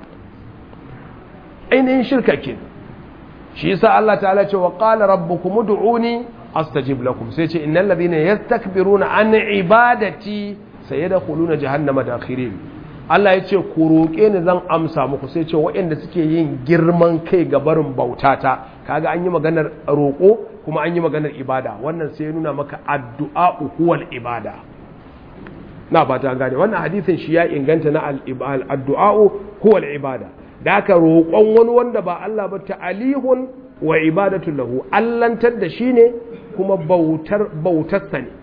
ainihin shirka kenan shi yasa Allah ta'ala ce wa qala rabbukum ud'uni astajib lakum sai ce innal ladhina yastakbiruna an ibadati sayadkhuluna jahannama dakhirin Allah ya ce ku roƙe ni zan amsa muku sai ce waɗanda suke yin girman kai ga barin bautata kaga an yi maganar roƙo kuma an yi maganar ibada wannan sai ya nuna maka addu'a huwal ibada na fata gane wannan hadisin shi ya inganta na addu'a huwal ibada da aka roƙon wani wanda ba Allah ba ta'alihun wa ibadatu lahu allantar da shi ne kuma bautar bautarsa ne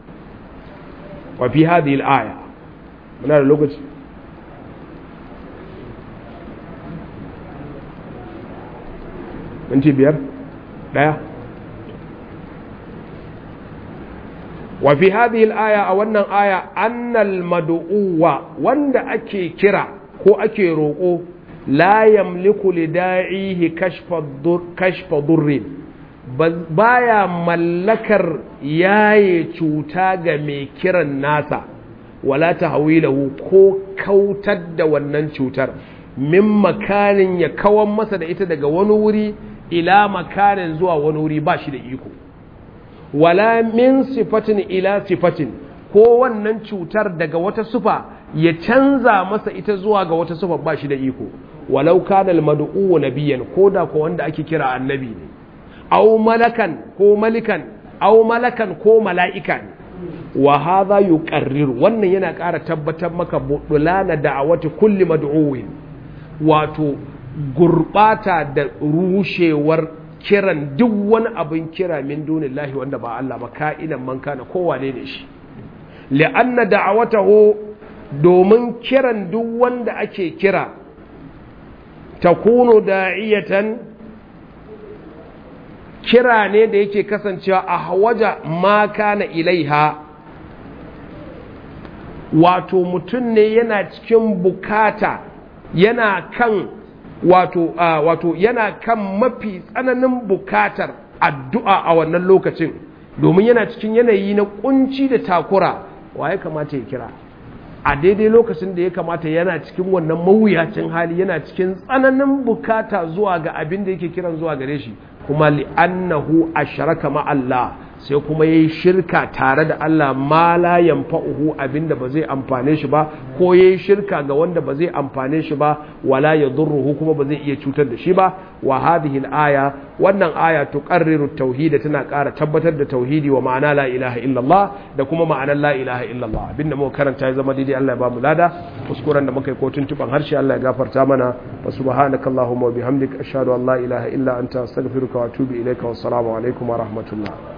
wa fi hadhihi al-aya muna da lokaci minti biyar daya wa fi hadhihi al-aya a wannan aya annal mad'uwa wanda ake kira ko ake roƙo la yamliku lida'ihi kashfa durrin baya mallakar yaye cuta ga mai kiran nasa wala tahwilahu ko kautar da wannan cutar min makanin ya kawan masa da ita daga wani wuri ila makanin zuwa wani wuri ba shi da iko wala min sifatin ila sifatin ko wannan cutar daga wata sufa ya canza masa ita zuwa ga wata sufa ba shi da iko walau kana al-mad'u nabiyyan koda ko wanda ake kira annabi ne aw malakan ko malikan aw malakan ko mala'ika ne wa hadha yuqarrir wannan yana ƙara tabbatar maka budulana da'awati kulli mad'uwin wato gurbata da rushewar kiran duk wani abin kira min dunillahi wanda ba Allah ba ka'inan man kana kowane ne shi li'anna da'awatahu domin kiran duk wanda ake kira takunu da'iyatan kira ne da yake kasancewa a hawaja ma kana ilaiha wato mutum ne yana cikin bukata yana kan wato uh, wato yana kan mafi tsananin bukatar addu'a a wannan lokacin domin yana cikin yanayi na kunci da takura wa ya kamata ya kira a daidai lokacin da ya kamata yana cikin wannan mawuyacin hali, yana cikin tsananin bukata zuwa ga abin da yake kiran zuwa gare shi, kuma li'annahu ashraka ma Allah, sai kuma yayi shirka tare da Allah, ma la yanfa'uhu, abinda ba zai amfane shi ba, ko yayi shirka ga wanda ba zai amfane shi ba, wala yadurruhu, kuma ba zai iya cutar da shi ba. Wa hadhihi al-aya, wannan aya tuqarriru tauhid, tana ƙara tabbatar da tauhidi wa ma'ana la ilaha illallah, da kuma ma'anar la ilaha illallah. Abinda muka karanta ya zama daidai, Allah ya ba mu lada, kuskuren da muka yi ko tuntuban harshe Allah ya gafarta mana. Wa subhanakallahumma wa bihamdika ashhadu an la ilaha illa anta astaghfiruka wa atubu ilayka, wa assalamu alaikum wa rahmatullah.